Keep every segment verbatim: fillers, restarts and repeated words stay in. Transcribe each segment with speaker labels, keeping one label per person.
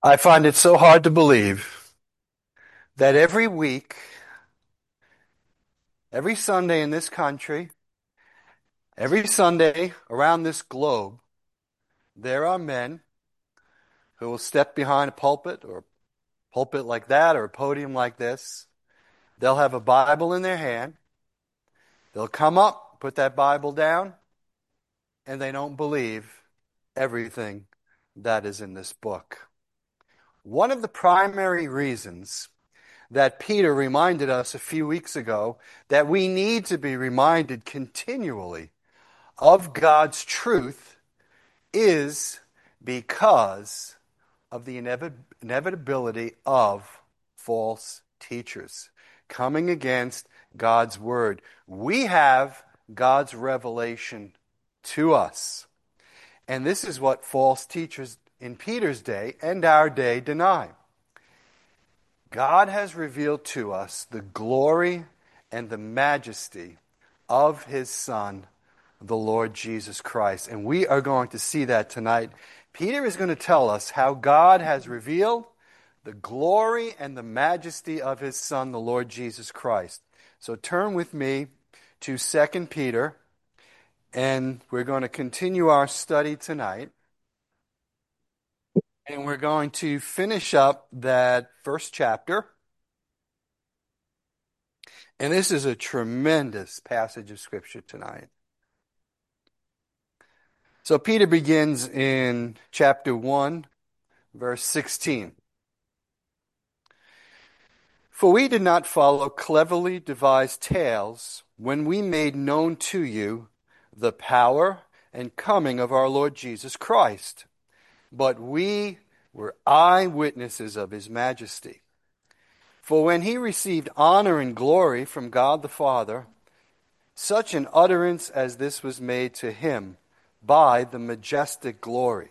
Speaker 1: I find it so hard to believe that every week, every Sunday in this country, every Sunday around this globe, there are men who will step behind a pulpit or a pulpit like that or a podium like this. They'll have a Bible in their hand. They'll come up, put that Bible down, and they don't believe everything that is in this book. One of the primary reasons that Peter reminded us a few weeks ago that we need to be reminded continually of God's truth is because of the inevit- inevitability of false teachers coming against God's word. We have God's revelation to us. And this is what false teachers in Peter's day and our day deny. God has revealed to us the glory and the majesty of His Son, the Lord Jesus Christ. And we are going to see that tonight. Peter is going to tell us how God has revealed the glory and the majesty of His Son, the Lord Jesus Christ. So turn with me to Second Peter, and we're going to continue our study tonight. And we're going to finish up that first chapter. And this is a tremendous passage of Scripture tonight. So Peter begins in chapter one, verse sixteen. For we did not follow cleverly devised tales when we made known to you the power and coming of our Lord Jesus Christ, but we were eyewitnesses of His majesty. For when He received honor and glory from God the Father, such an utterance as this was made to Him by the majestic glory.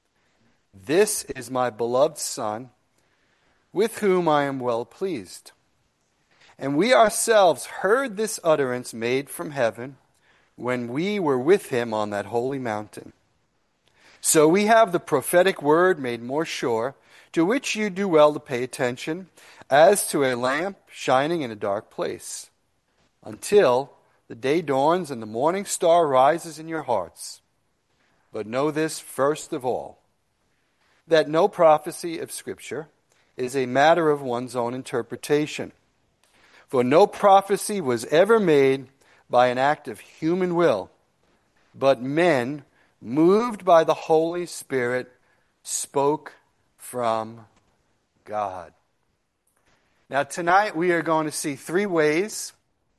Speaker 1: This is my beloved Son, with whom I am well pleased. And we ourselves heard this utterance made from heaven when we were with Him on that holy mountain. So we have the prophetic word made more sure, to which you do well to pay attention, as to a lamp shining in a dark place, until the day dawns and the morning star rises in your hearts. But know this first of all, that no prophecy of Scripture is a matter of one's own interpretation. For no prophecy was ever made by an act of human will, but men, moved by the Holy Spirit, spoke from God. Now tonight we are going to see three ways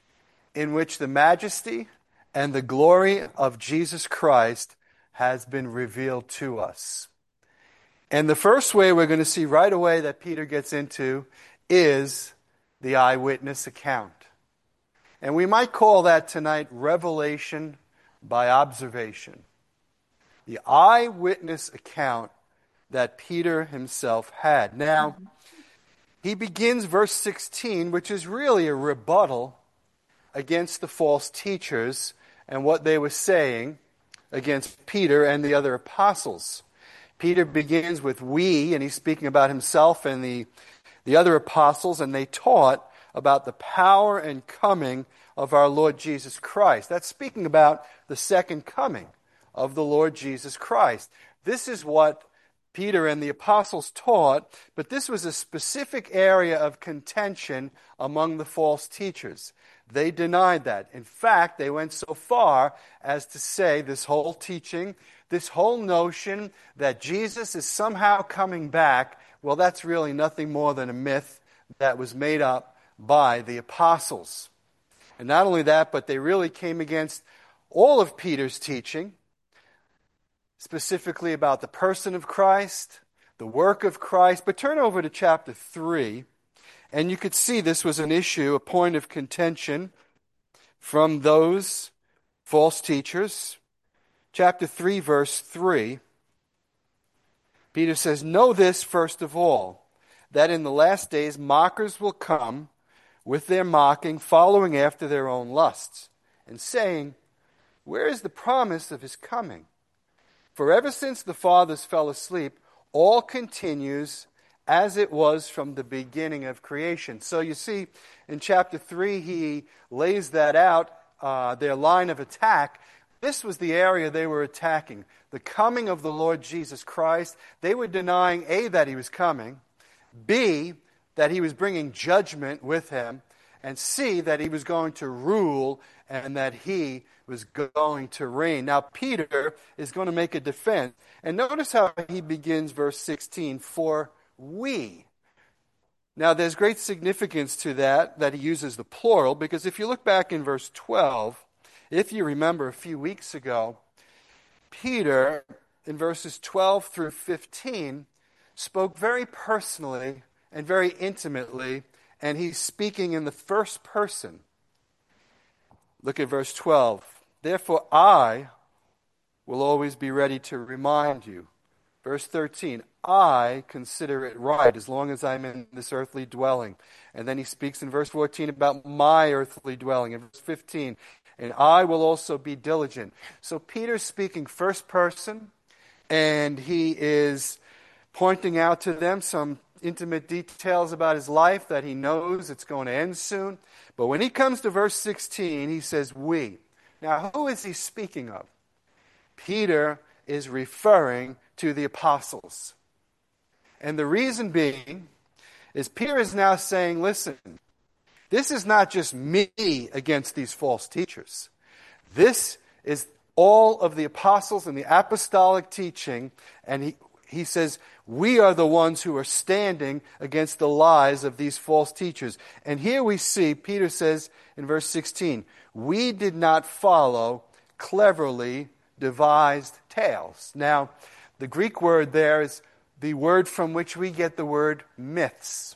Speaker 1: in which the majesty and the glory of Jesus Christ has been revealed to us. And the first way we're going to see right away that Peter gets into is the eyewitness account. And we might call that tonight revelation by observation. The eyewitness account that Peter himself had. Now, he begins verse sixteen, which is really a rebuttal against the false teachers and what they were saying against Peter and the other apostles. Peter begins with we, and he's speaking about himself and the, the other apostles, and they taught about the power and coming of our Lord Jesus Christ. That's speaking about the second coming of the Lord Jesus Christ. This is what Peter and the apostles taught, but this was a specific area of contention among the false teachers. They denied that. In fact, they went so far as to say this whole teaching, this whole notion that Jesus is somehow coming back, well, that's really nothing more than a myth that was made up by the apostles. And not only that, but they really came against all of Peter's teaching, specifically about the person of Christ, the work of Christ. But turn over to chapter three, and you could see this was an issue, a point of contention from those false teachers. Chapter three, verse three, Peter says, know this first of all, that in the last days mockers will come with their mocking, following after their own lusts, and saying, where is the promise of His coming? For ever since the fathers fell asleep, all continues as it was from the beginning of creation. So you see, in chapter three, he lays that out, uh, their line of attack. This was the area they were attacking, the coming of the Lord Jesus Christ. They were denying, A, that he was coming, B, that he was bringing judgment with him, and C, that he was going to rule and that he was going to reign. Now, Peter is going to make a defense. And notice how he begins verse sixteen, for we. Now, there's great significance to that, that he uses the plural, because if you look back in verse twelve, if you remember a few weeks ago, Peter, in verses twelve through fifteen, spoke very personally and very intimately, and he's speaking in the first person. Look at verse twelve. Therefore, I will always be ready to remind you. Verse thirteen, I consider it right as long as I'm in this earthly dwelling. And then he speaks in verse fourteen about my earthly dwelling. In verse fifteen, and I will also be diligent. So Peter's speaking first person, and he is pointing out to them some intimate details about his life that he knows it's going to end soon. But when he comes to verse sixteen, he says, we. Now, who is he speaking of? Peter is referring to the apostles. And the reason being is Peter is now saying, listen, this is not just me against these false teachers. This is all of the apostles and the apostolic teaching, and he He says, we are the ones who are standing against the lies of these false teachers. And here we see, Peter says in verse sixteen, we did not follow cleverly devised tales. Now, the Greek word there is the word from which we get the word myths.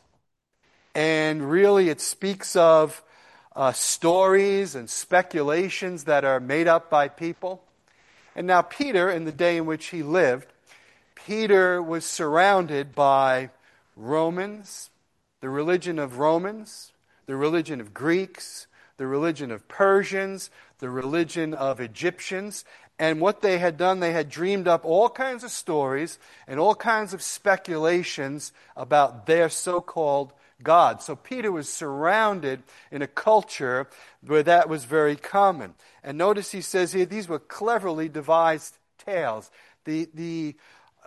Speaker 1: And really it speaks of uh, stories and speculations that are made up by people. And now Peter, in the day in which he lived, Peter was surrounded by Romans, the religion of Romans, the religion of Greeks, the religion of Persians, the religion of Egyptians. And what they had done, they had dreamed up all kinds of stories and all kinds of speculations about their so-called God. So Peter was surrounded in a culture where that was very common. And notice he says here, these were cleverly devised tales. The, the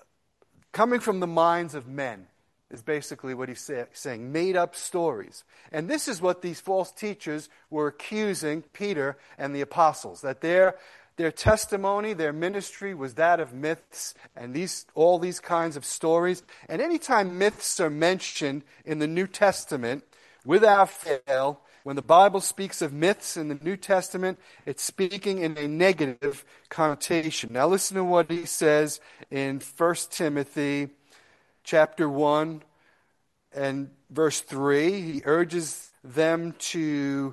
Speaker 1: coming from the minds of men is basically what he's say, saying, made up stories. And this is what these false teachers were accusing Peter and the apostles, that their their testimony, their ministry was that of myths and these all these kinds of stories. And anytime myths are mentioned in the New Testament, without fail, when the Bible speaks of myths in the New Testament, it's speaking in a negative connotation. Now listen to what he says in First Timothy chapter one and verse three. He urges them to,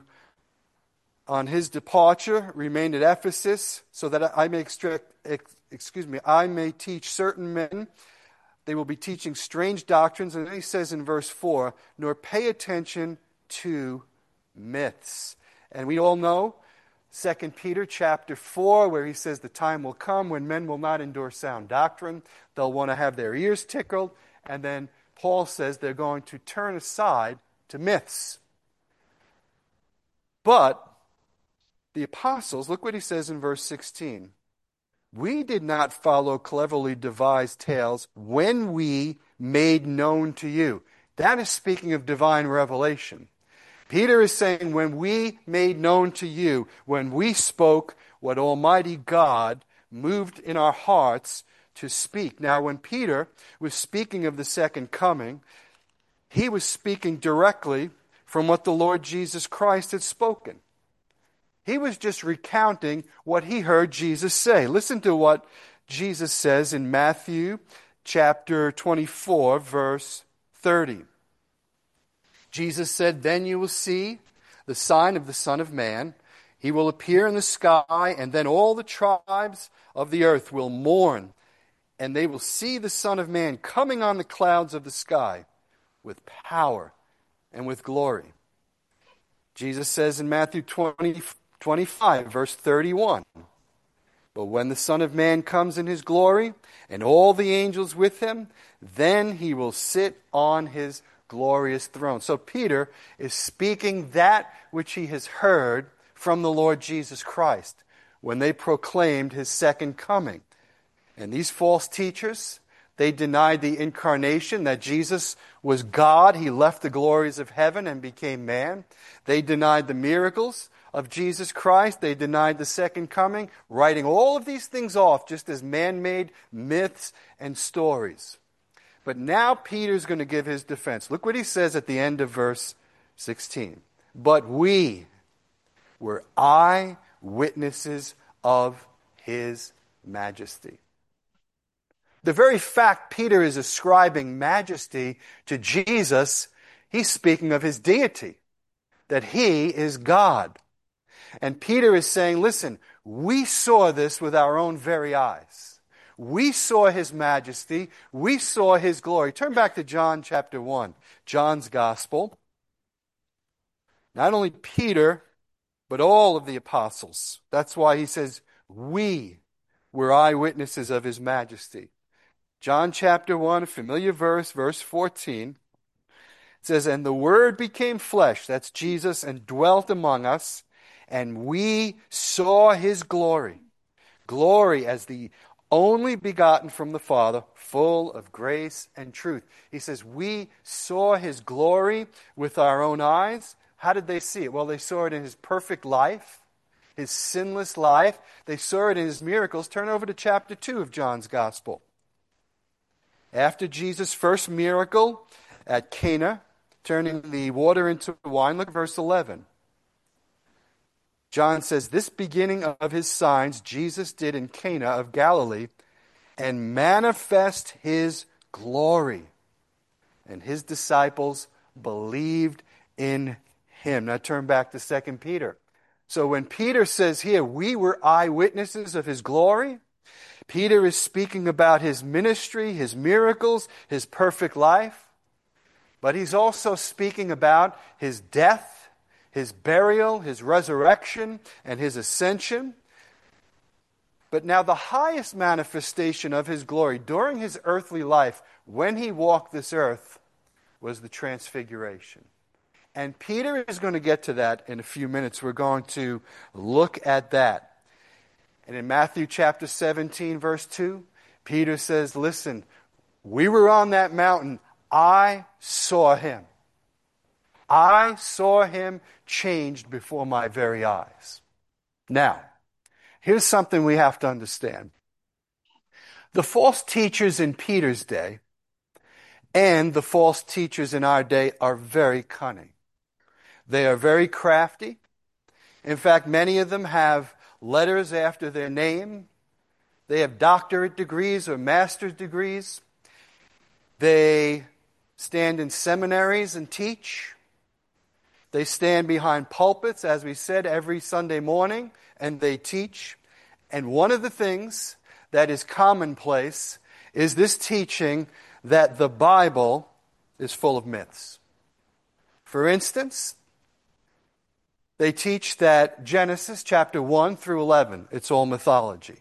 Speaker 1: on his departure, remain at Ephesus, so that I may extract, excuse me, I may teach certain men. They will be teaching strange doctrines. And then he says in verse four, nor pay attention to myths. And we all know Second Peter chapter four, where he says the time will come when men will not endure sound doctrine. They'll want to have their ears tickled. And then Paul says they're going to turn aside to myths. But the apostles, look what he says in verse sixteen. We did not follow cleverly devised tales when we made known to you. That is speaking of divine revelation. Peter is saying when we made known to you, when we spoke what Almighty God moved in our hearts to speak. Now, when Peter was speaking of the second coming, he was speaking directly from what the Lord Jesus Christ had spoken. He was just recounting what he heard Jesus say. Listen to what Jesus says in Matthew chapter twenty-four, verse thirty. Jesus said, then you will see the sign of the Son of Man. He will appear in the sky, and then all the tribes of the earth will mourn, and they will see the Son of Man coming on the clouds of the sky with power and with glory. Jesus says in Matthew twenty, twenty-five, verse thirty-one, But when the Son of Man comes in his glory, and all the angels with him, then he will sit on his glorious throne. So Peter is speaking that which he has heard from the Lord Jesus Christ when they proclaimed his second coming. And these false teachers, they denied the incarnation, that Jesus was God. He left the glories of heaven and became man. They denied the miracles of Jesus Christ. They denied the second coming, writing all of these things off just as man-made myths and stories. But now Peter's going to give his defense. Look what he says at the end of verse sixteen. But we were eyewitnesses of his majesty. The very fact Peter is ascribing majesty to Jesus, he's speaking of his deity, that he is God. And Peter is saying, listen, we saw this with our own very eyes. We saw his majesty. We saw his glory. Turn back to John chapter one, John's gospel. Not only Peter, but all of the apostles. That's why he says, we were eyewitnesses of his majesty. John chapter one, a familiar verse, verse fourteen. It says, and the Word became flesh, that's Jesus, and dwelt among us, and we saw his glory. Glory as the only begotten from the Father, full of grace and truth. He says, we saw his glory with our own eyes. How did they see it? Well, they saw it in his perfect life, his sinless life. They saw it in his miracles. Turn over to chapter two of John's Gospel. After Jesus' first miracle at Cana, turning the water into wine, look at verse eleven. John says, this beginning of his signs Jesus did in Cana of Galilee, and manifest his glory. And his disciples believed in him. Now turn back to Second Peter. So when Peter says here, we were eyewitnesses of his glory, Peter is speaking about his ministry, his miracles, his perfect life. But he's also speaking about his death, his burial, his resurrection, and his ascension. But now the highest manifestation of his glory during his earthly life, when he walked this earth, was the transfiguration. And Peter is going to get to that in a few minutes. We're going to look at that. And in Matthew chapter seventeen, verse two, Peter says, listen, we were on that mountain. I saw him. I saw him changed before my very eyes. Now, here's something we have to understand. The false teachers in Peter's day and the false teachers in our day are very cunning. They are very crafty. In fact, many of them have letters after their name. They have doctorate degrees or master's degrees. They stand in seminaries and teach. They stand behind pulpits, as we said, every Sunday morning, and they teach. And one of the things that is commonplace is this teaching that the Bible is full of myths. For instance, they teach that Genesis chapter one through eleven, it's all mythology.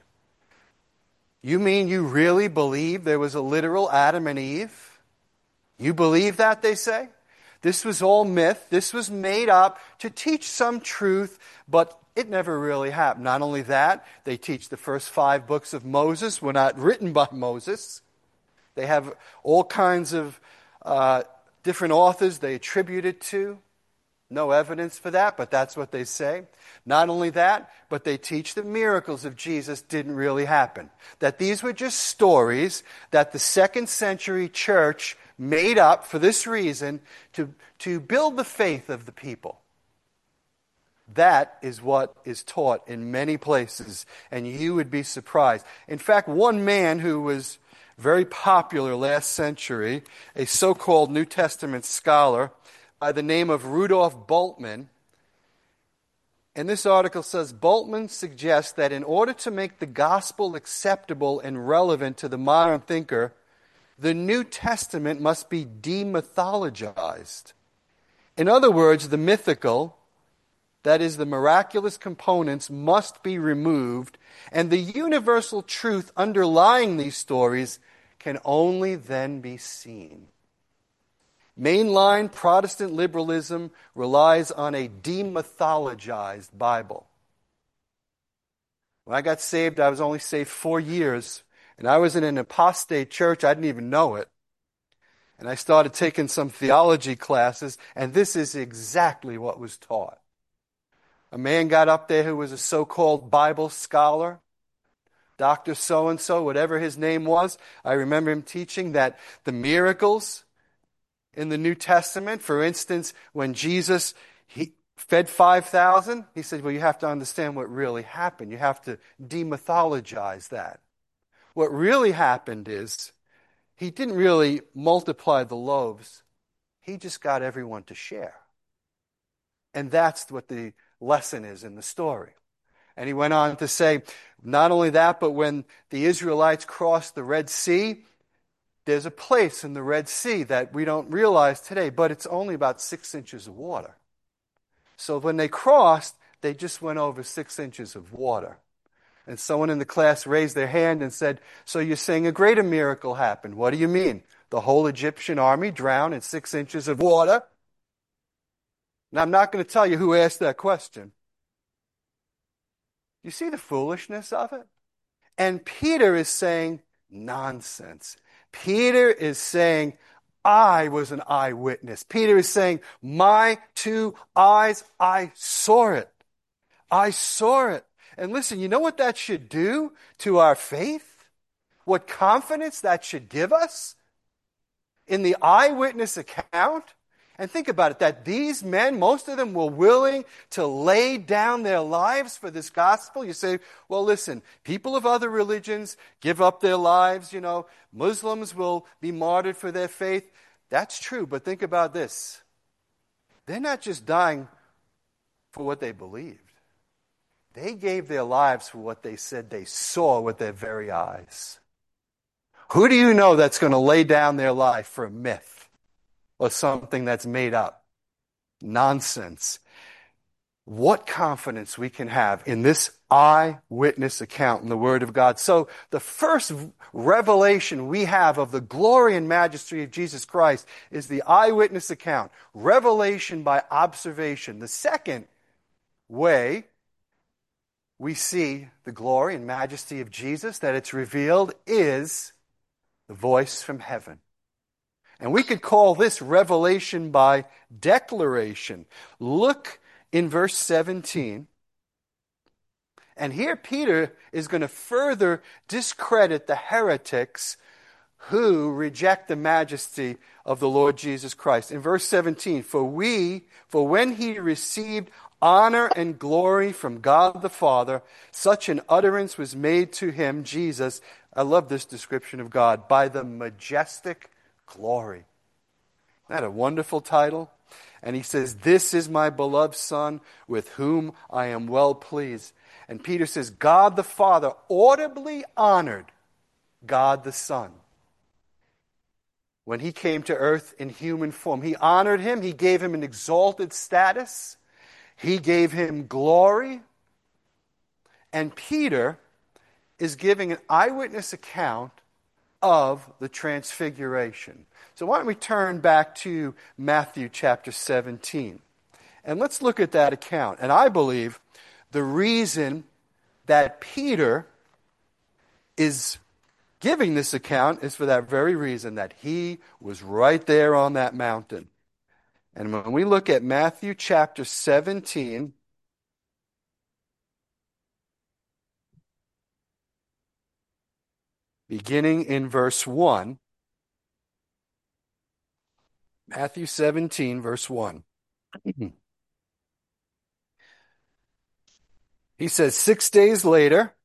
Speaker 1: You mean you really believe there was a literal Adam and Eve? You believe that, they say? This was all myth. This was made up to teach some truth, but it never really happened. Not only that, they teach the first five books of Moses were not written by Moses. They have all kinds of uh, different authors they attribute it to. No evidence for that, but that's what they say. Not only that, but they teach that miracles of Jesus didn't really happen. That these were just stories that the second century church made up for this reason to, to build the faith of the people. That is what is taught in many places, and you would be surprised. In fact, one man who was very popular last century, a so-called New Testament scholar by the name of Rudolf Bultmann, and this article says, Bultmann suggests that in order to make the gospel acceptable and relevant to the modern thinker, the New Testament must be demythologized. In other words, the mythical that is, the miraculous components, must be removed, and the universal truth underlying these stories can only then be seen. Mainline Protestant liberalism relies on a demythologized Bible. When I got saved, I was only saved four years, and I was in an apostate church. I didn't even know it. And I started taking some theology classes, and this is exactly what was taught. A man got up there who was a so-called Bible scholar, Doctor So-and-so, whatever his name was. I remember him teaching that the miracles in the New Testament, for instance, when Jesus he fed five thousand, he said, well, you have to understand what really happened. You have to demythologize that. What really happened is he didn't really multiply the loaves. He just got everyone to share. And that's what the lesson is in the story. And he went on to say, not only that, but when the Israelites crossed the Red Sea, there's a place in the Red Sea that we don't realize today, but it's only about six inches of water. So when they crossed, they just went over six inches of water. And someone in the class raised their hand and said, so you're saying a greater miracle happened. What do you mean? The whole Egyptian army drowned in six inches of water? Now, I'm not going to tell you who asked that question. You see the foolishness of it? And Peter is saying, nonsense. Peter is saying, I was an eyewitness. Peter is saying, my two eyes, I saw it. I saw it. And listen, you know what that should do to our faith? What confidence that should give us in the eyewitness account? And think about it, that these men, most of them were willing to lay down their lives for this gospel. You say, well, listen, people of other religions give up their lives, you know, Muslims will be martyred for their faith. That's true, but think about this. They're not just dying for what they believed. They gave their lives for what they said they saw with their very eyes. Who do you know that's going to lay down their life for a myth? Or something that's made up? Nonsense. What confidence we can have in this eyewitness account in the Word of God. So the first revelation we have of the glory and majesty of Jesus Christ is the eyewitness account. Revelation by observation. The second way we see the glory and majesty of Jesus, that it's revealed, is the voice from heaven. And we could call this revelation by declaration. Look in verse seventeen. And here Peter is going to further discredit the heretics who reject the majesty of the Lord Jesus Christ. In verse seventeen, for we, for when he received honor and glory from God the Father, such an utterance was made to him, Jesus. I love this description of God, by the majestic glory. Isn't that a wonderful title? And he says, this is my beloved Son, with whom I am well pleased. And Peter says, God the Father audibly honored God the Son. When he came to earth in human form, he honored him. He gave him an exalted status. He gave him glory. And Peter is giving an eyewitness account of the transfiguration. So why don't we turn back to Matthew chapter seventeen. And let's look at that account. And I believe the reason that Peter is giving this account is for that very reason, that he was right there on that mountain. And when we look at Matthew chapter seventeen, beginning in verse one, Matthew seventeen, verse one. He says, six days later,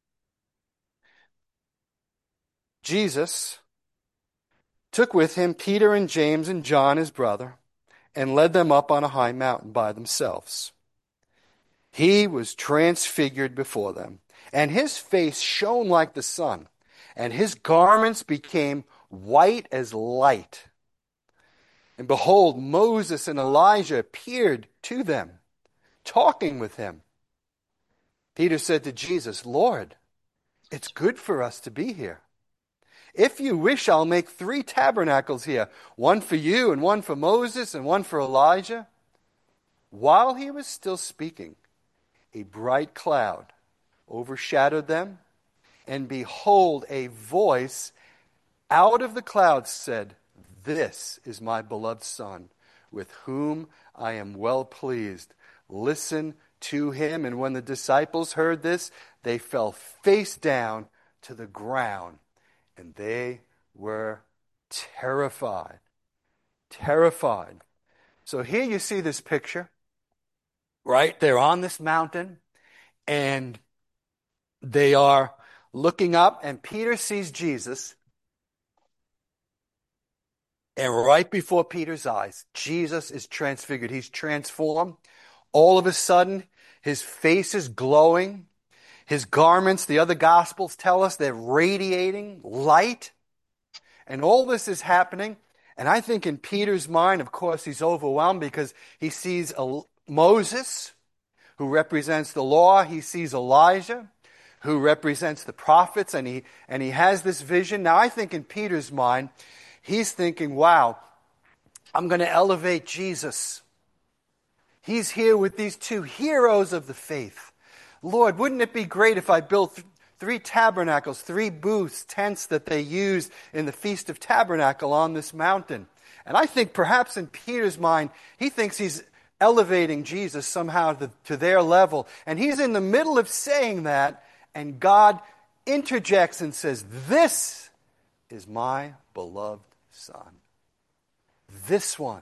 Speaker 1: Jesus took with him Peter and James and John, his brother, and led them up on a high mountain by themselves. He was transfigured before them, and his face shone like the sun, and his garments became white as light. And behold, Moses and Elijah appeared to them, talking with him. Peter said to Jesus, "Lord, it's good for us to be here. If you wish, I'll make three tabernacles here, one for you and one for Moses and one for Elijah." While he was still speaking, a bright cloud overshadowed them, and behold, a voice out of the cloud said, "This is my beloved Son, with whom I am well pleased. Listen to him." And when the disciples heard this, they fell face down to the ground, and they were terrified. Terrified. So here you see this picture, right? They're on this mountain, and they are looking up, and Peter sees Jesus. And right before Peter's eyes, Jesus is transfigured. He's transformed. All of a sudden, his face is glowing. His garments, the other Gospels tell us, they're radiating light. And all this is happening. And I think in Peter's mind, of course, he's overwhelmed because he sees Moses, who represents the law. He sees Elijah, who represents the prophets. And he, and he has this vision. Now, I think in Peter's mind, he's thinking, wow, I'm going to elevate Jesus. He's here with these two heroes of the faith. Lord, wouldn't it be great if I built th- three tabernacles, three booths, tents that they use in the Feast of Tabernacle on this mountain? And I think perhaps in Peter's mind, he thinks he's elevating Jesus somehow to, to their level. And he's in the middle of saying that, and God interjects and says, "This is my beloved Son. This one,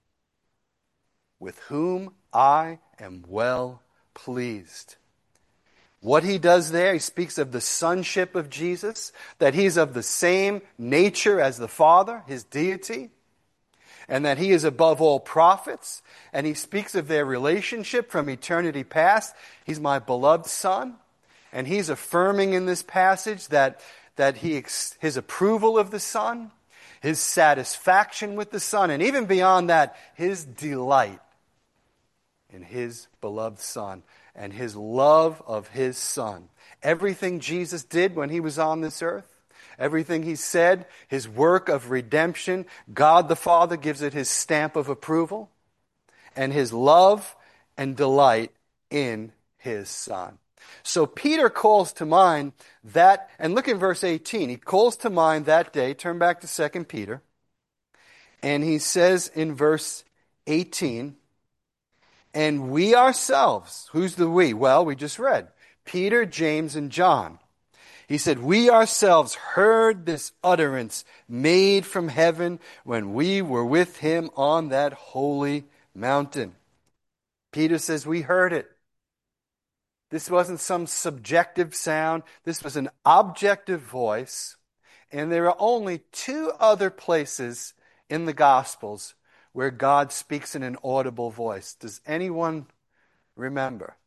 Speaker 1: with whom I am well pleased." What he does there, he speaks of the sonship of Jesus, that he's of the same nature as the Father, his deity, and that he is above all prophets, and he speaks of their relationship from eternity past. He's my beloved Son, and he's affirming in this passage that, that he his approval of the Son, his satisfaction with the Son, and even beyond that, his delight in his beloved Son and his love of his Son. Everything Jesus did when he was on this earth, everything he said, his work of redemption, God the Father gives it his stamp of approval, and his love and delight in his Son. So Peter calls to mind that, and look in verse eighteen, he calls to mind that day. Turn back to Second Peter, and he says in verse eighteen, "And we ourselves," who's the we? Well, we just read, Peter, James, and John. He said, "We ourselves heard this utterance made from heaven when we were with him on that holy mountain." Peter says, we heard it. This wasn't some subjective sound. This was an objective voice. And there are only two other places in the Gospels where God speaks in an audible voice. Does anyone remember?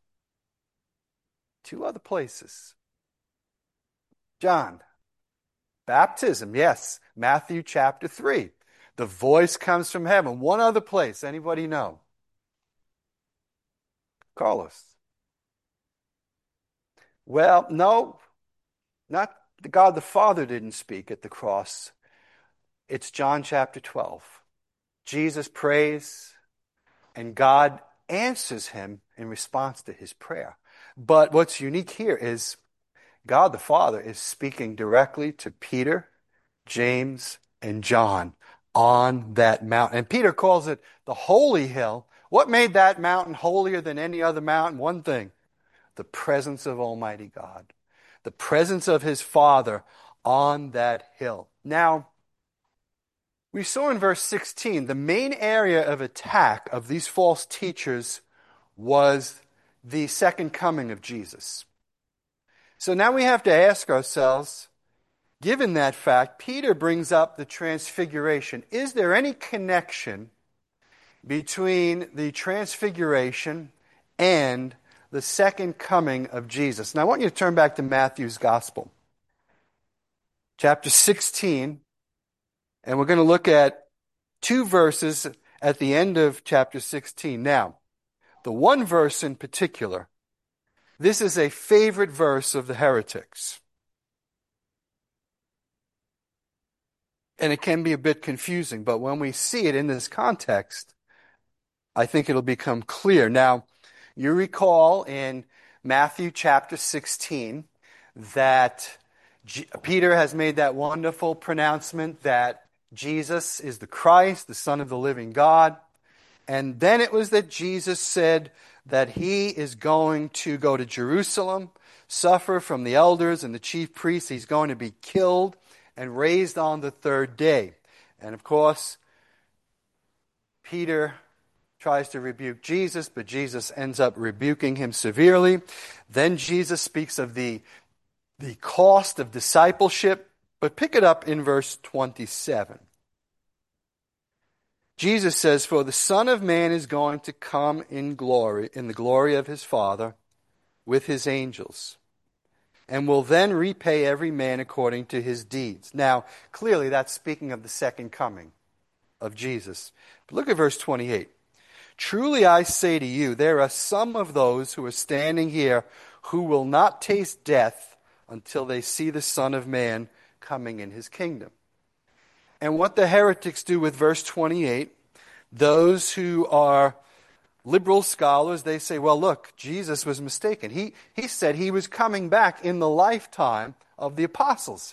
Speaker 1: Two other places. John. Baptism, yes. Matthew chapter three. The voice comes from heaven. One other place. Anybody know? Carlos. Well, no. Not God the Father didn't speak at the cross. It's John chapter twelve. Jesus prays, and God answers him in response to his prayer. But what's unique here is God the Father is speaking directly to Peter, James, and John on that mountain. And Peter calls it the holy hill. What made that mountain holier than any other mountain? One thing, the presence of Almighty God, the presence of his Father on that hill. Now, we saw in verse sixteen, the main area of attack of these false teachers was the second coming of Jesus. So now we have to ask ourselves, given that fact, Peter brings up the transfiguration. Is there any connection between the transfiguration and the second coming of Jesus? Now I want you to turn back to Matthew's Gospel, chapter sixteen. And we're going to look at two verses at the end of chapter sixteen. Now, the one verse in particular, this is a favorite verse of the heretics. And it can be a bit confusing, but when we see it in this context, I think it'll become clear. Now, you recall in Matthew chapter sixteen that G- Peter has made that wonderful pronouncement that Jesus is the Christ, the Son of the living God. And then it was that Jesus said that he is going to go to Jerusalem, suffer from the elders and the chief priests. He's going to be killed and raised on the third day. And of course, Peter tries to rebuke Jesus, but Jesus ends up rebuking him severely. Then Jesus speaks of the, the cost of discipleship, but pick it up in verse twenty-seven. Jesus says, "For the Son of Man is going to come in glory, in the glory of his Father, with his angels, and will then repay every man according to his deeds." Now, clearly that's speaking of the second coming of Jesus. But look at verse twenty-eight. "Truly I say to you, there are some of those who are standing here who will not taste death until they see the Son of Man coming in his kingdom." And what the heretics do with verse twenty-eight, those who are liberal scholars, they say, well, look, Jesus was mistaken. He, he said he was coming back in the lifetime of the apostles.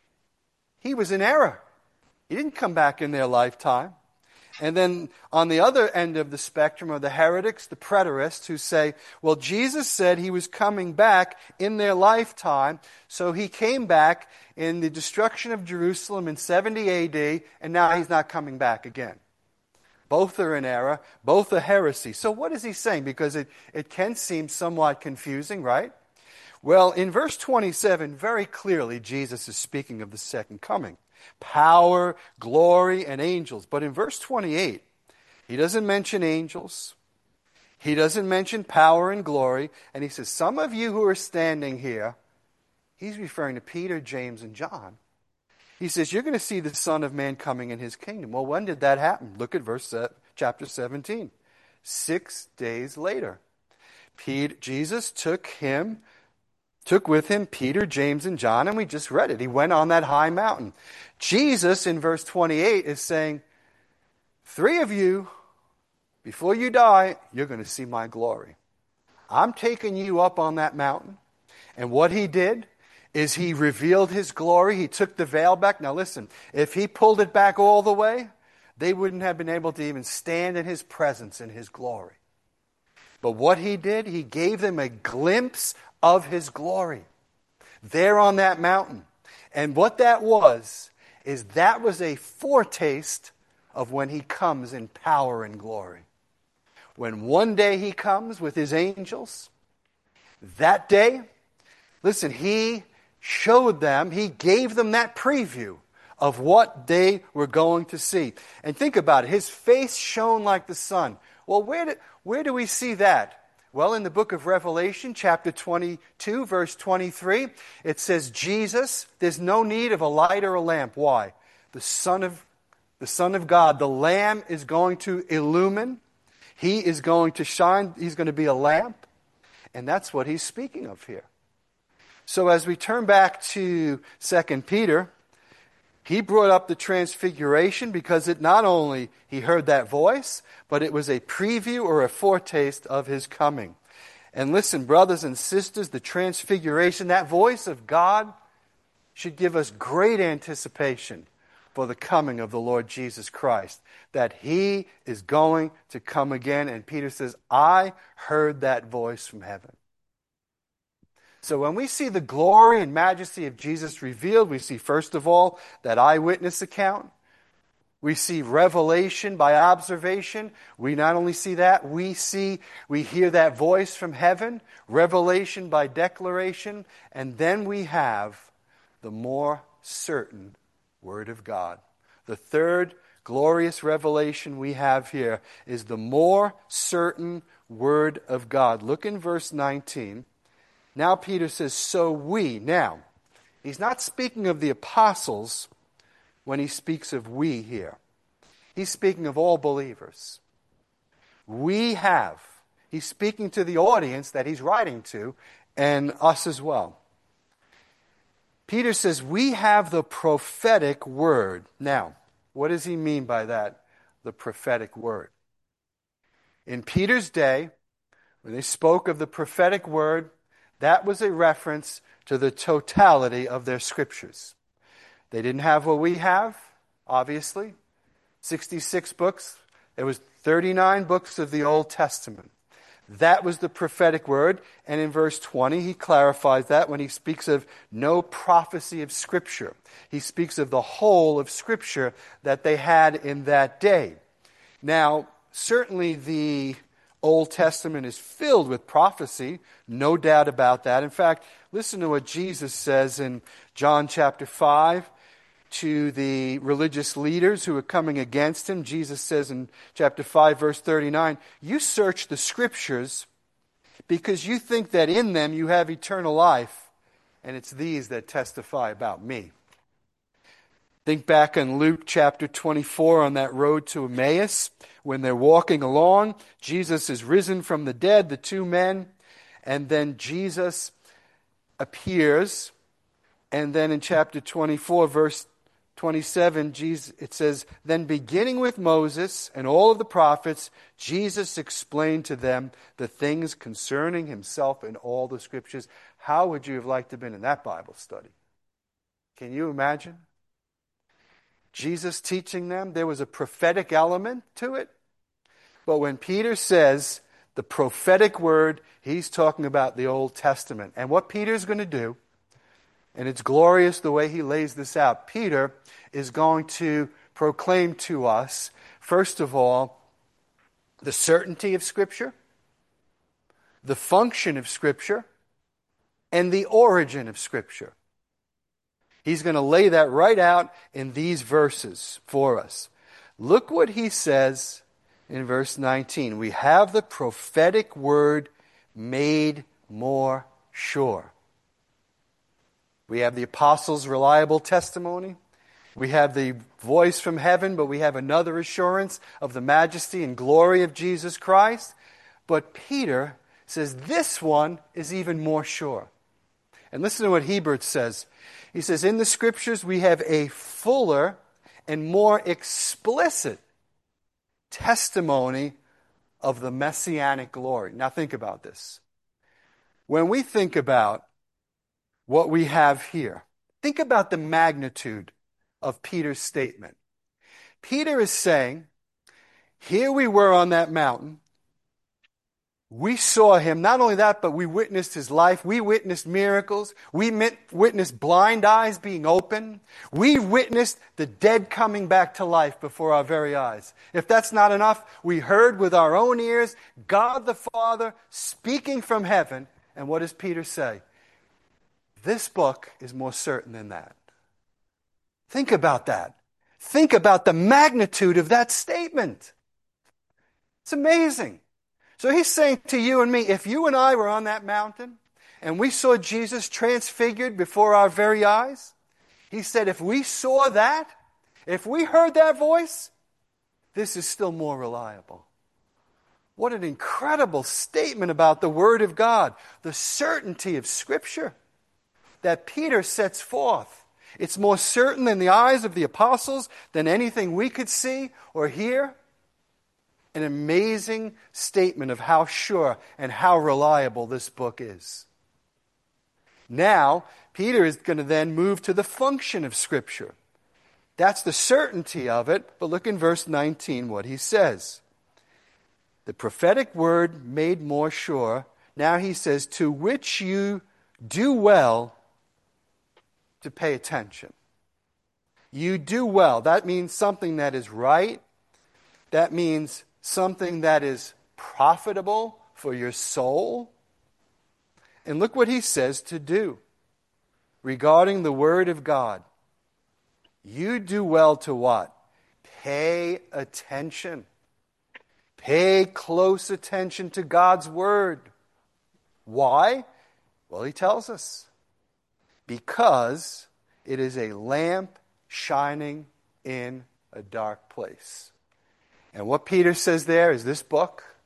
Speaker 1: He was in error. He didn't come back in their lifetime. And then on the other end of the spectrum are the heretics, the preterists, who say, well, Jesus said he was coming back in their lifetime, so he came back in the destruction of Jerusalem in seventy A D, and now he's not coming back again. Both are in error, both are heresy. So what is he saying? Because it, it can seem somewhat confusing, right? Well, in verse twenty-seven, very clearly Jesus is speaking of the second coming. Power, glory, and angels. But in verse twenty-eight, he doesn't mention angels. He doesn't mention power and glory. And he says, some of you who are standing here, he's referring to Peter, James, and John. He says, you're going to see the Son of Man coming in his kingdom. Well, when did that happen? Look at verse uh, chapter seventeen. Six days later, Peter, Jesus took him took with him Peter, James, and John, and we just read it. He went on that high mountain. Jesus, in verse twenty-eight, is saying, three of you, before you die, you're going to see my glory. I'm taking you up on that mountain. And what he did is he revealed his glory. He took the veil back. Now listen, if he pulled it back all the way, they wouldn't have been able to even stand in his presence, in his glory. But what he did, he gave them a glimpse of his glory there on that mountain. And what that was, is that was a foretaste of when he comes in power and glory. When one day he comes with his angels, that day, listen, he showed them, he gave them that preview of what they were going to see. And think about it, his face shone like the sun. Well, where do, where do we see that? Well, in the book of Revelation, chapter twenty-two, verse twenty-three, it says, Jesus, there's no need of a light or a lamp. Why? The Son of, the Son of God, the Lamb, is going to illumine. He is going to shine. He's going to be a lamp. And that's what he's speaking of here. So as we turn back to Second Peter, he brought up the transfiguration because it not only he heard that voice, but it was a preview or a foretaste of his coming. And listen, brothers and sisters, the transfiguration, that voice of God should give us great anticipation for the coming of the Lord Jesus Christ, that he is going to come again. And Peter says, I heard that voice from heaven. So when we see the glory and majesty of Jesus revealed, we see, first of all, that eyewitness account. We see revelation by observation. We not only see that, we see, we hear that voice from heaven, revelation by declaration, and then we have the more certain Word of God. The third glorious revelation we have here is the more certain Word of God. Look in verse nineteen. Now Peter says, so we. Now, he's not speaking of the apostles when he speaks of we here. He's speaking of all believers. We have. He's speaking to the audience that he's writing to, and us as well. Peter says, we have the prophetic word. Now, what does he mean by that, the prophetic word? In Peter's day, when they spoke of the prophetic word, that was a reference to the totality of their scriptures. They didn't have what we have, obviously, sixty-six books. There was thirty-nine books of the Old Testament. That was the prophetic word, and in verse twenty he clarifies that when he speaks of no prophecy of Scripture. He speaks of the whole of Scripture that they had in that day. Now, certainly the Old Testament is filled with prophecy, no doubt about that. In fact, listen to what Jesus says in John chapter five to the religious leaders who are coming against him. Jesus says in chapter five, verse thirty-nine, you search the Scriptures because you think that in them you have eternal life, and it's these that testify about me. Think back in Luke chapter twenty-four on that road to Emmaus. When they're walking along, Jesus is risen from the dead, the two men, and then Jesus appears. And then in chapter twenty-four, verse twenty-seven, Jesus, it says, then beginning with Moses and all of the prophets, Jesus explained to them the things concerning himself in all the Scriptures. How would you have liked to have been in that Bible study? Can you imagine? Jesus teaching them, there was a prophetic element to it. But when Peter says the prophetic word, he's talking about the Old Testament. And what Peter's going to do, and it's glorious the way he lays this out, Peter is going to proclaim to us, first of all, the certainty of Scripture, the function of Scripture, and the origin of Scripture. He's going to lay that right out in these verses for us. Look what he says in verse nineteen. We have the prophetic word made more sure. We have the apostles' reliable testimony. We have the voice from heaven, but we have another assurance of the majesty and glory of Jesus Christ. But Peter says this one is even more sure. And listen to what Hebert says. He says, in the Scriptures we have a fuller and more explicit testimony of the messianic glory. Now think about this. When we think about what we have here, think about the magnitude of Peter's statement. Peter is saying, here we were on that mountain. We saw him. Not only that, but we witnessed his life. We witnessed miracles. We witnessed blind eyes being opened. We witnessed the dead coming back to life before our very eyes. If that's not enough, we heard with our own ears God the Father speaking from heaven. And what does Peter say? This book is more certain than that. Think about that. Think about the magnitude of that statement. It's amazing. So he's saying to you and me, if you and I were on that mountain and we saw Jesus transfigured before our very eyes, he said if we saw that, if we heard that voice, this is still more reliable. What an incredible statement about the Word of God, the certainty of Scripture that Peter sets forth. It's more certain in the eyes of the apostles than anything we could see or hear. An amazing statement of how sure and how reliable this book is. Now, Peter is going to then move to the function of Scripture. That's the certainty of it, but look in verse nineteen what he says. The prophetic word made more sure. Now he says, to which you do well to pay attention. You do well. That means something that is right. That means something that is profitable for your soul. And look what he says to do regarding the Word of God. You do well to what? Pay attention. Pay close attention to God's Word. Why? Well, he tells us. Because it is a lamp shining in a dark place. And what Peter says there is this book,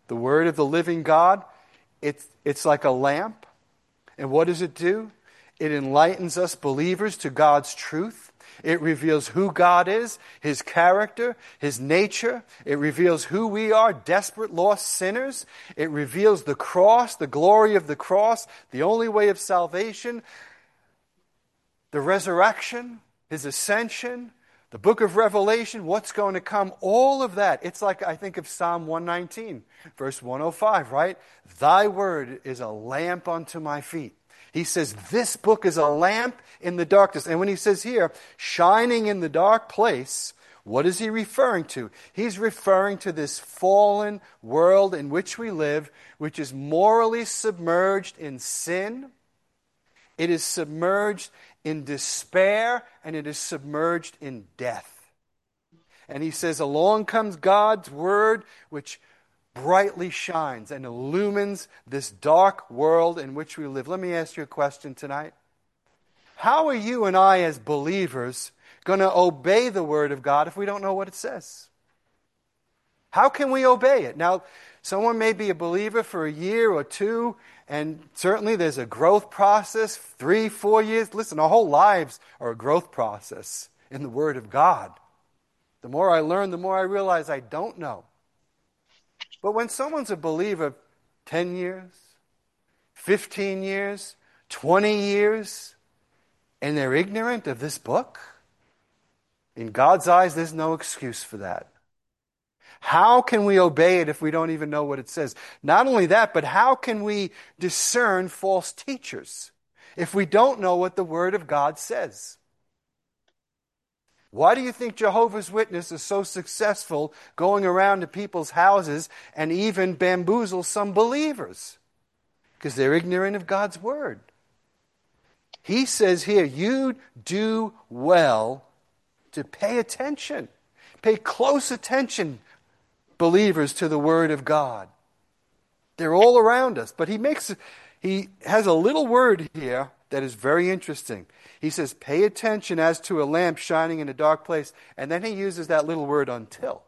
Speaker 1: the word of the living God, it's, it's like a lamp. And what does it do? It enlightens us believers to God's truth. It reveals who God is, His character, His nature. It reveals who we are, desperate, lost sinners. It reveals the cross, the glory of the cross, the only way of salvation, the resurrection, His ascension, the book of Revelation, what's going to come, all of that. It's like, I think of Psalm one nineteen, verse one oh five, right? Thy word is a lamp unto my feet. He says this book is a lamp in the darkness. And when he says here, shining in the dark place, what is he referring to? He's referring to this fallen world in which we live, which is morally submerged in sin. It is submerged in despair, and it is submerged in death. And he says, along comes God's word, which brightly shines and illumines this dark world in which we live. Let me ask you a question tonight. How are you and I as believers going to obey the word of God if we don't know what it says? How can we obey it? Now, someone may be a believer for a year or two, and certainly there's a growth process, three, four years. Listen, our whole lives are a growth process in the Word of God. The more I learn, the more I realize I don't know. But when someone's a believer ten years, fifteen years, twenty years, and they're ignorant of this book, in God's eyes, there's no excuse for that. How can we obey it if we don't even know what it says? Not only that, but how can we discern false teachers if we don't know what the Word of God says? Why do you think Jehovah's Witnesses is so successful going around to people's houses and even bamboozle some believers? Because they're ignorant of God's Word. He says here, you do well to pay attention. Pay close attention, believers, to the Word of God. They're all around us. But he makes, he has a little word here that is very interesting. He says, pay attention as to a lamp shining in a dark place. And then he uses that little word, until.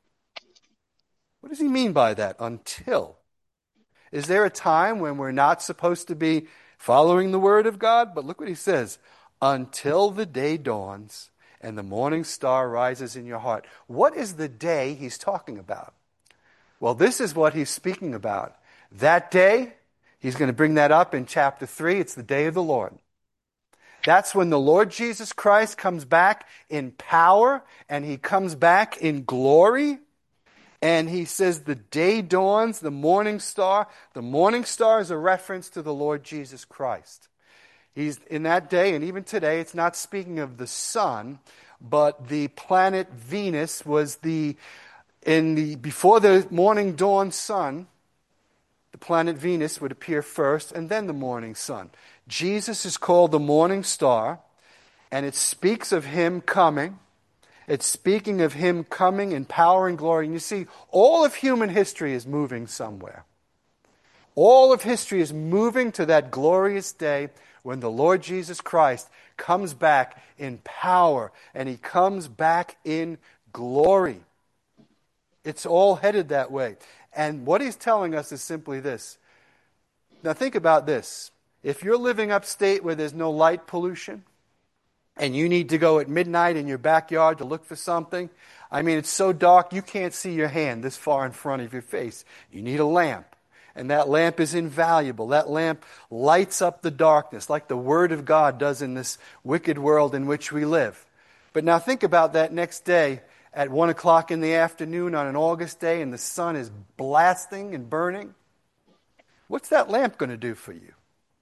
Speaker 1: What does he mean by that, until? Is there a time when we're not supposed to be following the Word of God? But look what he says, until the day dawns and the morning star rises in your heart. What is the day he's talking about? Well, this is what he's speaking about. That day, he's going to bring that up in chapter three. It's the day of the Lord. That's when the Lord Jesus Christ comes back in power, and he comes back in glory. And he says the day dawns, the morning star. The morning star is a reference to the Lord Jesus Christ. He's in that day, and even today, it's not speaking of the sun, but the planet Venus was the, in the, before the morning dawn sun, the planet Venus would appear first, and then the morning sun. Jesus is called the morning star, and it speaks of him coming. It's speaking of him coming in power and glory. And you see, all of human history is moving somewhere. All of history is moving to that glorious day when the Lord Jesus Christ comes back in power, and he comes back in glory. It's all headed that way. And what he's telling us is simply this. Now think about this. If you're living upstate where there's no light pollution, and you need to go at midnight in your backyard to look for something, I mean, it's so dark you can't see your hand this far in front of your face. You need a lamp. And that lamp is invaluable. That lamp lights up the darkness like the Word of God does in this wicked world in which we live. But now think about that next day at one o'clock in the afternoon on an August day, and the sun is blasting and burning. What's that lamp going to do for you?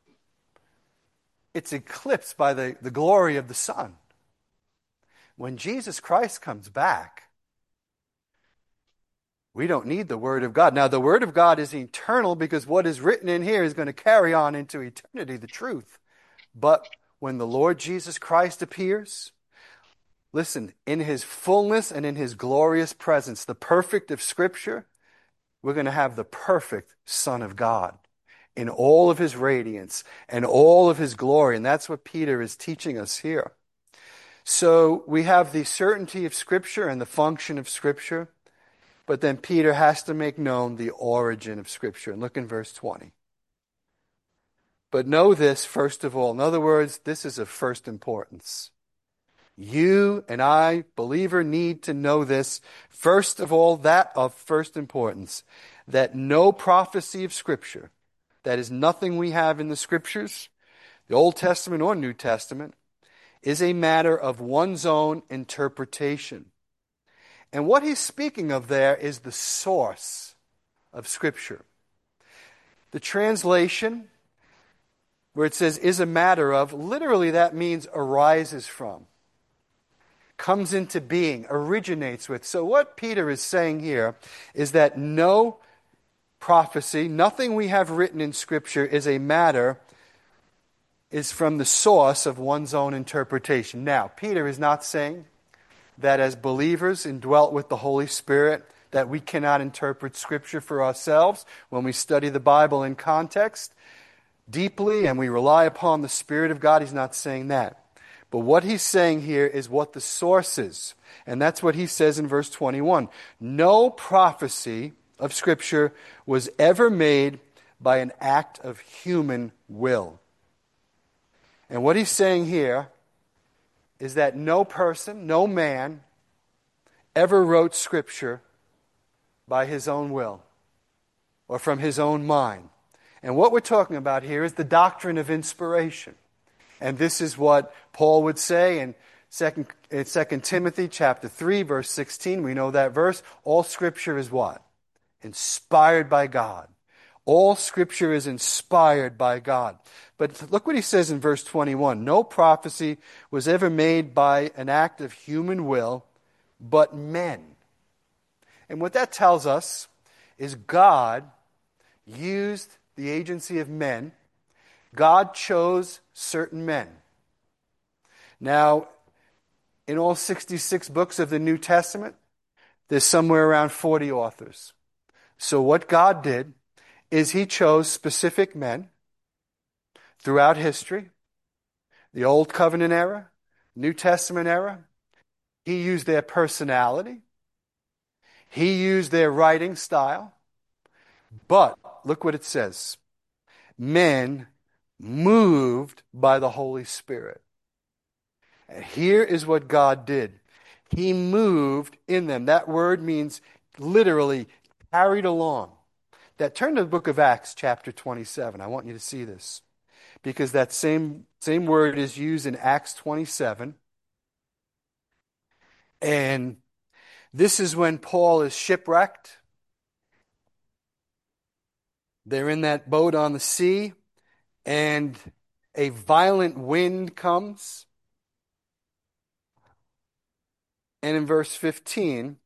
Speaker 1: It's eclipsed by the, the glory of the sun. When Jesus Christ comes back, we don't need the Word of God. Now, the Word of God is eternal because what is written in here is going to carry on into eternity, the truth. But when the Lord Jesus Christ appears, listen, in his fullness and in his glorious presence, the perfect of Scripture, we're going to have the perfect Son of God in all of his radiance and all of his glory. And that's what Peter is teaching us here. So we have the certainty of Scripture and the function of Scripture. But then Peter has to make known the origin of Scripture. And look in verse twenty. But know this first of all. In other words, this is of first importance. You and I, believer, need to know this. First of all, that of first importance. That no prophecy of Scripture, that is nothing we have in the Scriptures, the Old Testament or New Testament, is a matter of one's own interpretation. And what he's speaking of there is the source of Scripture. The translation, where it says is a matter of, literally that means arises from, comes into being, originates with. So what Peter is saying here is that no prophecy, nothing we have written in Scripture is a matter, is from the source of one's own interpretation. Now, Peter is not saying that as believers indwelt with the Holy Spirit, that we cannot interpret Scripture for ourselves when we study the Bible in context deeply and we rely upon the Spirit of God. He's not saying that. But what he's saying here is what the source is. And that's what he says in verse twenty-one. No prophecy of Scripture was ever made by an act of human will. And what he's saying here is that no person, no man, ever wrote Scripture by his own will or from his own mind. And what we're talking about here is the doctrine of inspiration. And this is what Paul would say in Second, in Second Timothy chapter three, verse sixteen. We know that verse. All Scripture is what? Inspired by God. All Scripture is inspired by God. But look what he says in verse twenty-one. No prophecy was ever made by an act of human will, but men. And what that tells us is God used the agency of men. God chose certain men. Now, in all sixty-six books of the New Testament, there's somewhere around forty authors. So what God did is he chose specific men throughout history, the Old Covenant era, New Testament era. He used their personality. He used their writing style. But look what it says. Men moved by the Holy Spirit. And here is what God did. He moved in them. That word means literally carried along. That turn to the book of Acts, chapter twenty-seven. I want you to see this. Because that same, same word is used in Acts twenty-seven. And this is when Paul is shipwrecked. They're in that boat on the sea, and a violent wind comes. And in verse fifteen,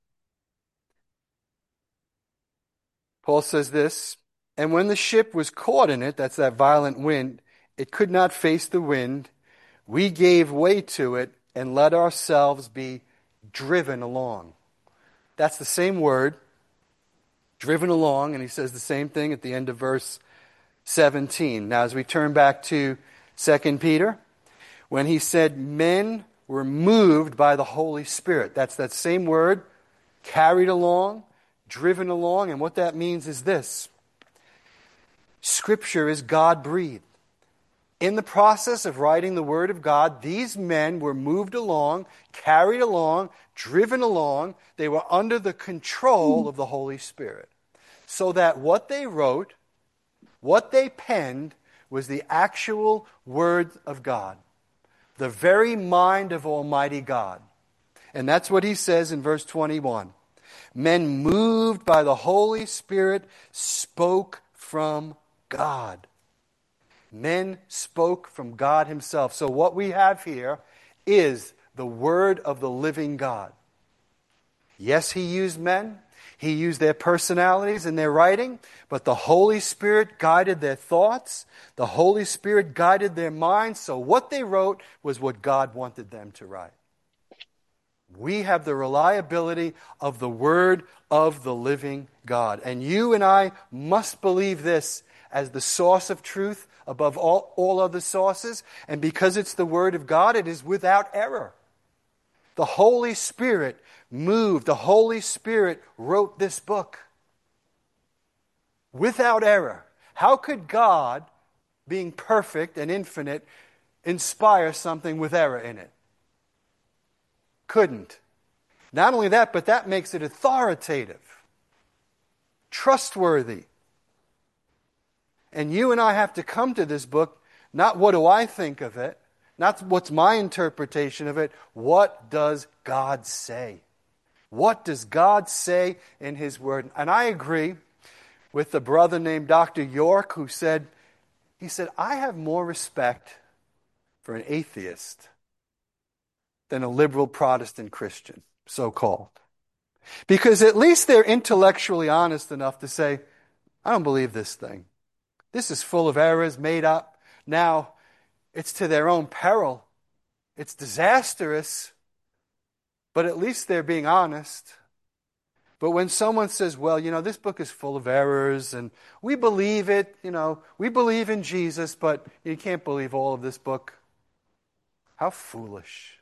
Speaker 1: Paul says this, and when the ship was caught in it, that's that violent wind, it could not face the wind. We gave way to it and let ourselves be driven along. That's the same word, driven along, and he says the same thing at the end of verse seventeen. Now, as we turn back to Second Peter, when he said men were moved by the Holy Spirit, that's that same word, carried along, driven along, and what that means is this. Scripture is God-breathed. In the process of writing the Word of God, these men were moved along, carried along, driven along. They were under the control of the Holy Spirit. So that what they wrote, what they penned, was the actual Word of God. The very mind of Almighty God. And that's what he says in verse twenty-one. Men moved by the Holy Spirit spoke from God. Men spoke from God himself. So what we have here is the Word of the living God. Yes, he used men. He used their personalities in their writing, but the Holy Spirit guided their thoughts. The Holy Spirit guided their minds. So what they wrote was what God wanted them to write. We have the reliability of the Word of the living God. And you and I must believe this as the source of truth above all, all other sources. And because it's the Word of God, it is without error. The Holy Spirit moved, the Holy Spirit wrote this book without error. How could God, being perfect and infinite, inspire something with error in it? Couldn't. Not only that, but that makes it authoritative, trustworthy. And you and I have to come to this book, not what do I think of it, not what's my interpretation of it. What does God say? What does God say in His Word? And I agree with the brother named Doctor York who said, he said, I have more respect for an atheist than a liberal Protestant Christian, so-called. Because at least they're intellectually honest enough to say, I don't believe this thing. This is full of errors, made up. Now, it's to their own peril. It's disastrous, but at least they're being honest. But when someone says, well, you know, this book is full of errors, and we believe it, you know, we believe in Jesus, but you can't believe all of this book. How foolish.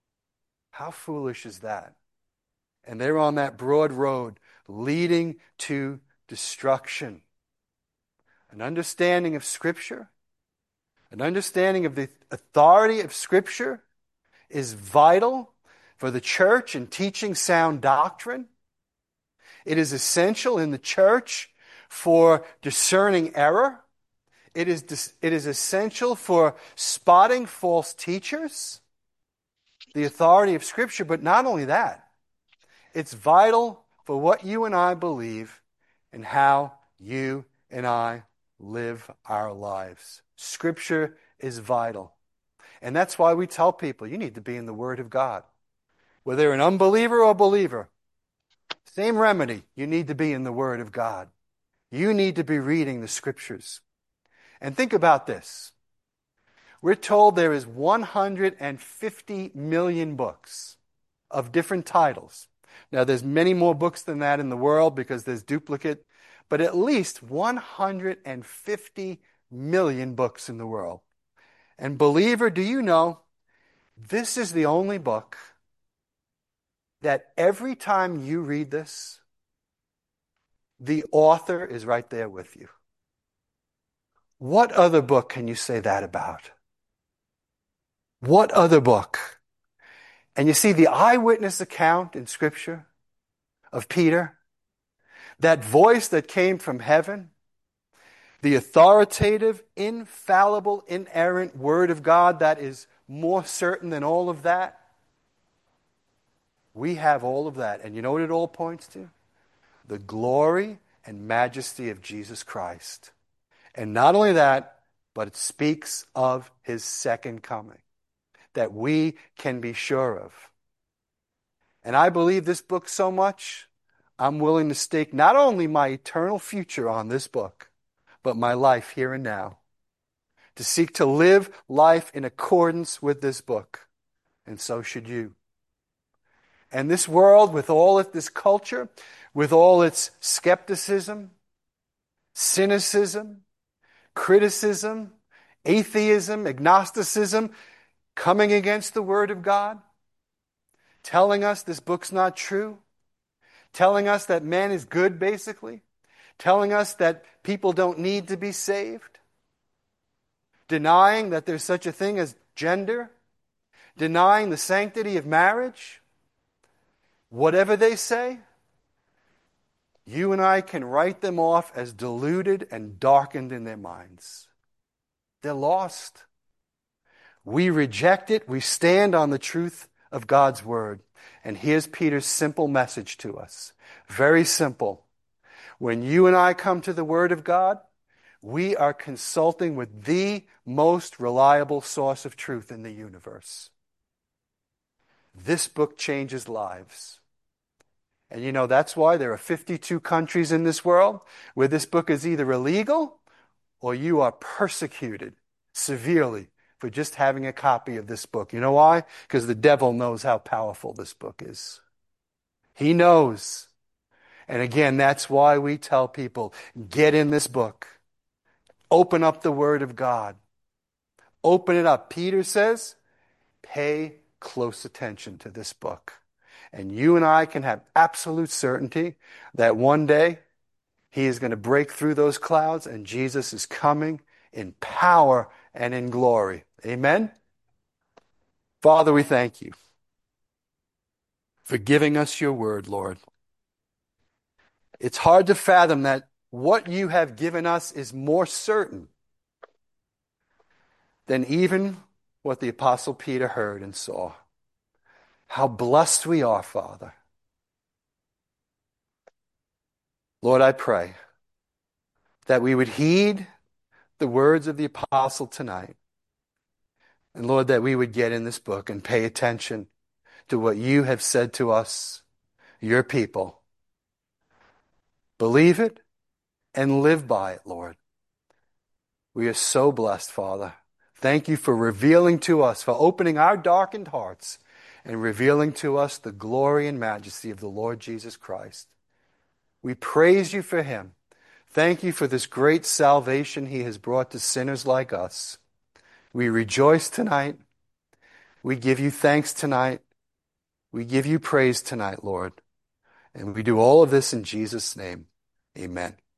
Speaker 1: How foolish is that? And they're on that broad road leading to destruction. An understanding of Scripture, an understanding of the authority of Scripture is vital for the church in teaching sound doctrine. It is essential in the church for discerning error. It is, it is essential for spotting false teachers. The authority of Scripture, but not only that, it's vital for what you and I believe and how you and I live our lives. Scripture is vital. And that's why we tell people, you need to be in the Word of God. Whether they're an unbeliever or a believer, same remedy, you need to be in the Word of God. You need to be reading the Scriptures. And think about this. We're told there is one hundred fifty million books of different titles. Now, there's many more books than that in the world because there's duplicate, but at least one hundred fifty million books in the world. And believer, do you know, this is the only book that every time you read this, the author is right there with you. What other book can you say that about? What other book? And you see the eyewitness account in Scripture of Peter, that voice that came from heaven, the authoritative, infallible, inerrant Word of God that is more certain than all of that. We have all of that. And you know what it all points to? The glory and majesty of Jesus Christ. And not only that, but it speaks of His second coming that we can be sure of. And I believe this book so much, I'm willing to stake not only my eternal future on this book, but my life here and now, to seek to live life in accordance with this book. And so should you. And this world, with all of this culture, with all its skepticism, cynicism, criticism, atheism, agnosticism, coming against the Word of God, telling us this book's not true, telling us that man is good, basically, telling us that people don't need to be saved, denying that there's such a thing as gender, denying the sanctity of marriage. Whatever they say, you and I can write them off as deluded and darkened in their minds. They're lost. We reject it. We stand on the truth of God's Word. And here's Peter's simple message to us. Very simple. When you and I come to the Word of God, we are consulting with the most reliable source of truth in the universe. This book changes lives. And you know, that's why there are fifty-two countries in this world where this book is either illegal or you are persecuted severely for just having a copy of this book. You know why? Because the devil knows how powerful this book is. He knows. And again, that's why we tell people, get in this book. Open up the Word of God. Open it up. Peter says, pay close attention to this book. And you and I can have absolute certainty that one day he is going to break through those clouds and Jesus is coming in power and in glory. Amen? Father, we thank you for giving us your word, Lord. It's hard to fathom that what you have given us is more certain than even what the Apostle Peter heard and saw. How blessed we are, Father. Lord, I pray that we would heed the words of the apostle tonight. And Lord, that we would get in this book and pay attention to what you have said to us, your people. Believe it and live by it, Lord. We are so blessed, Father. Thank you for revealing to us, for opening our darkened hearts and revealing to us the glory and majesty of the Lord Jesus Christ. We praise you for him. Thank you for this great salvation he has brought to sinners like us. We rejoice tonight. We give you thanks tonight. We give you praise tonight, Lord. And we do all of this in Jesus' name. Amen.